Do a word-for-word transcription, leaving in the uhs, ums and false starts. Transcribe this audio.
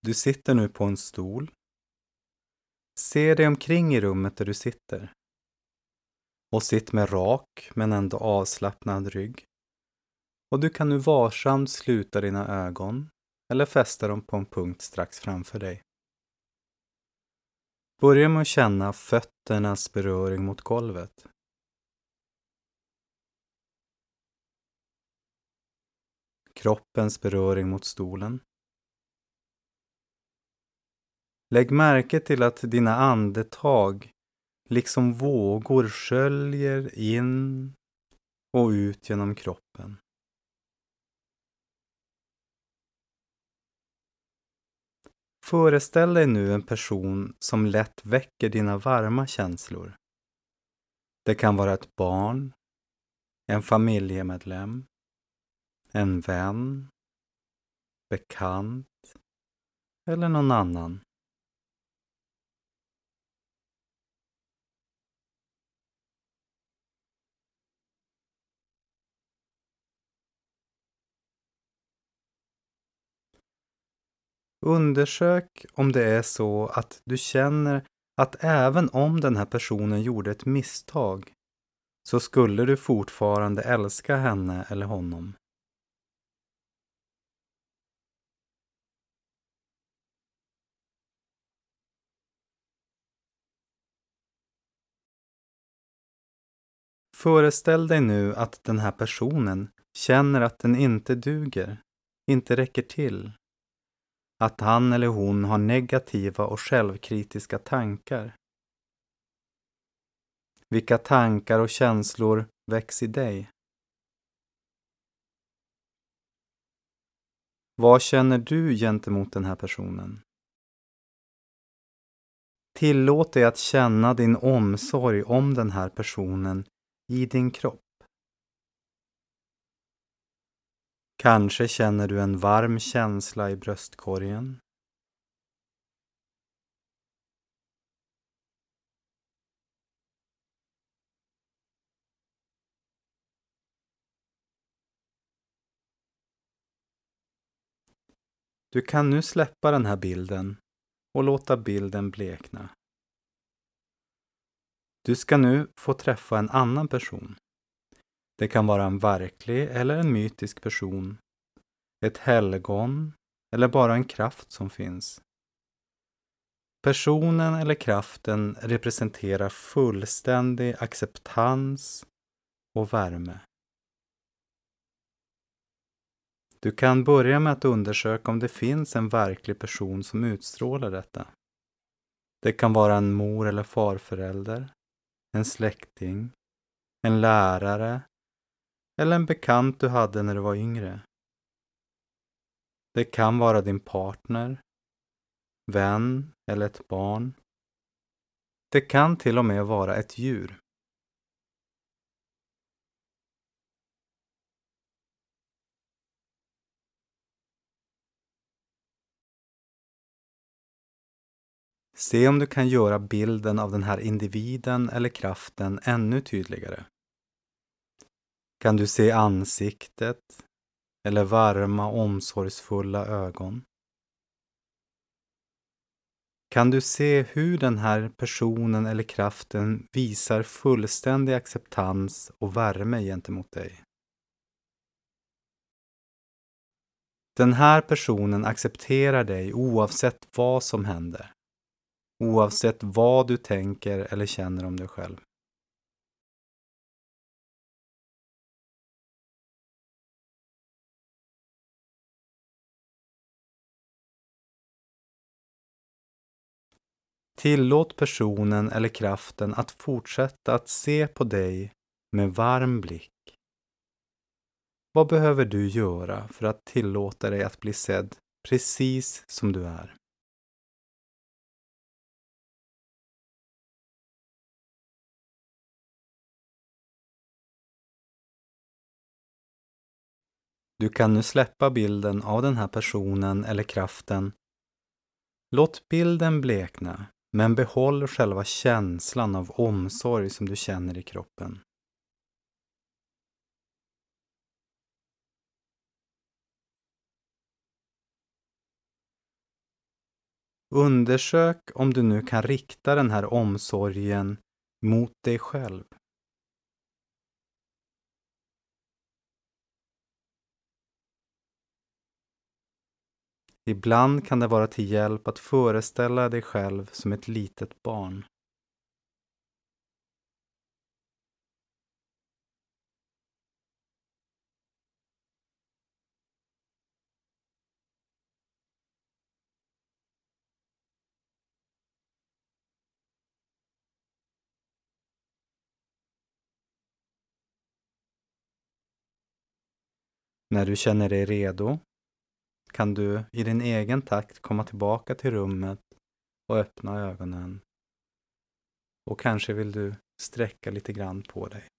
Du sitter nu på en stol. Se dig omkring i rummet där du sitter. Och sitt med rak men ändå avslappnad rygg. Och du kan nu varsamt sluta dina ögon eller fästa dem på en punkt strax framför dig. Börja med att känna fötternas beröring mot golvet. Kroppens beröring mot stolen. Lägg märke till att dina andetag liksom vågor sköljer in och ut genom kroppen. Föreställ dig nu en person som lätt väcker dina varma känslor. Det kan vara ett barn, en familjemedlem, en vän, bekant eller någon annan. Undersök om det är så att du känner att även om den här personen gjorde ett misstag så skulle du fortfarande älska henne eller honom. Föreställ dig nu att den här personen känner att den inte duger, inte räcker till. Att han eller hon har negativa och självkritiska tankar. Vilka tankar och känslor väcks i dig? Vad känner du gentemot den här personen? Tillåt dig att känna din omsorg om den här personen i din kropp. Kanske känner du en varm känsla i bröstkorgen. Du kan nu släppa den här bilden och låta bilden blekna. Du ska nu få träffa en annan person. Det kan vara en verklig eller en mytisk person, ett helgon eller bara en kraft som finns. Personen eller kraften representerar fullständig acceptans och värme. Du kan börja med att undersöka om det finns en verklig person som utstrålar detta. Det kan vara en mor- eller farförälder, en släkting, en lärare eller en bekant du hade när du var yngre. Det kan vara din partner, vän eller ett barn. Det kan till och med vara ett djur. Se om du kan göra bilden av den här individen eller kraften ännu tydligare. Kan du se ansiktet eller varma, omsorgsfulla ögon? Kan du se hur den här personen eller kraften visar fullständig acceptans och värme gentemot dig? Den här personen accepterar dig oavsett vad som händer. Oavsett vad du tänker eller känner om dig själv. Tillåt personen eller kraften att fortsätta att se på dig med varm blick. Vad behöver du göra för att tillåta dig att bli sedd precis som du är? Du kan nu släppa bilden av den här personen eller kraften. Låt bilden blekna, men behåll själva känslan av omsorg som du känner i kroppen. Undersök om du nu kan rikta den här omsorgen mot dig själv. Ibland kan det vara till hjälp att föreställa dig själv som ett litet barn. När du känner dig redo kan du i din egen takt komma tillbaka till rummet och öppna ögonen. Och kanske vill du sträcka lite grann på dig.